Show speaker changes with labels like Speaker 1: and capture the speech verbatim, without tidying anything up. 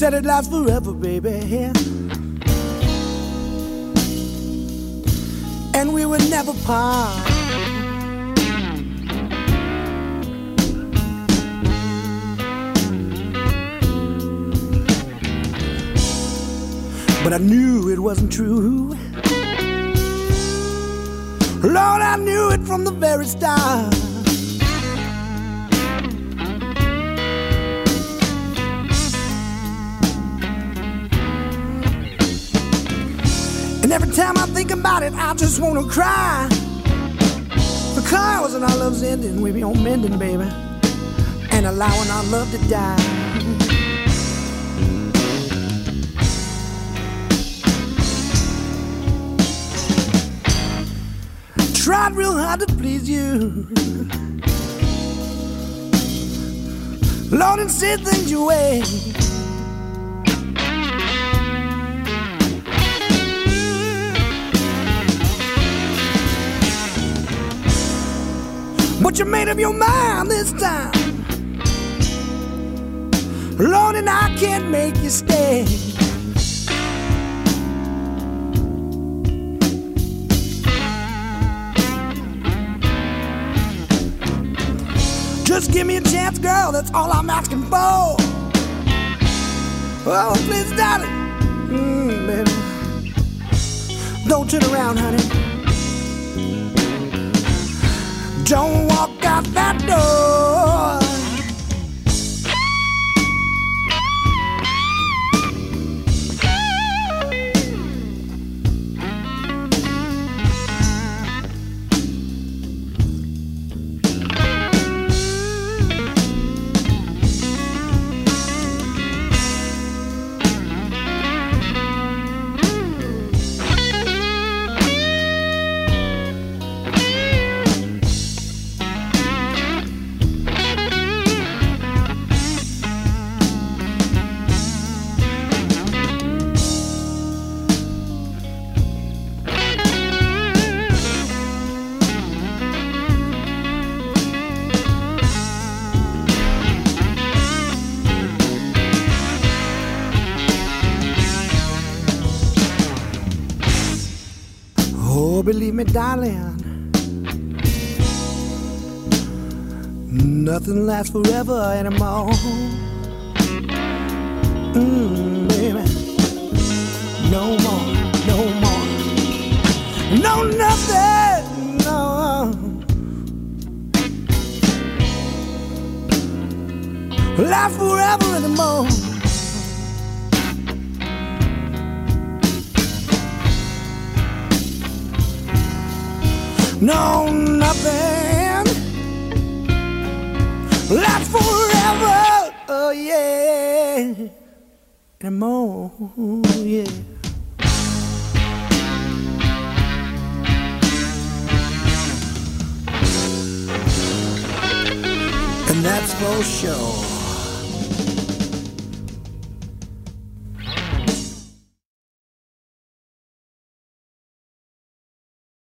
Speaker 1: said it lasts forever, baby. And we would never part. But I knew it wasn't true. Lord, I knew it from the very start. And every time I think about it, I just wanna cry. Because when our love's ending, we be on mending, baby, and allowing our love to die. Tried real hard to please you, Lord, and said things your way. But you made up your mind this time, Lord, and I can't make you stay. Just give me a chance, girl, that's all I'm asking for. Oh, please, darling, mm, baby, don't turn around, honey. Don't walk out that door. Oh, believe me, darling, nothing lasts forever anymore. Mm, baby, no more, no more, no nothing, no. Lasts forever anymore. No, nothing lasts forever, oh yeah, anymore, yeah. And that's for sure.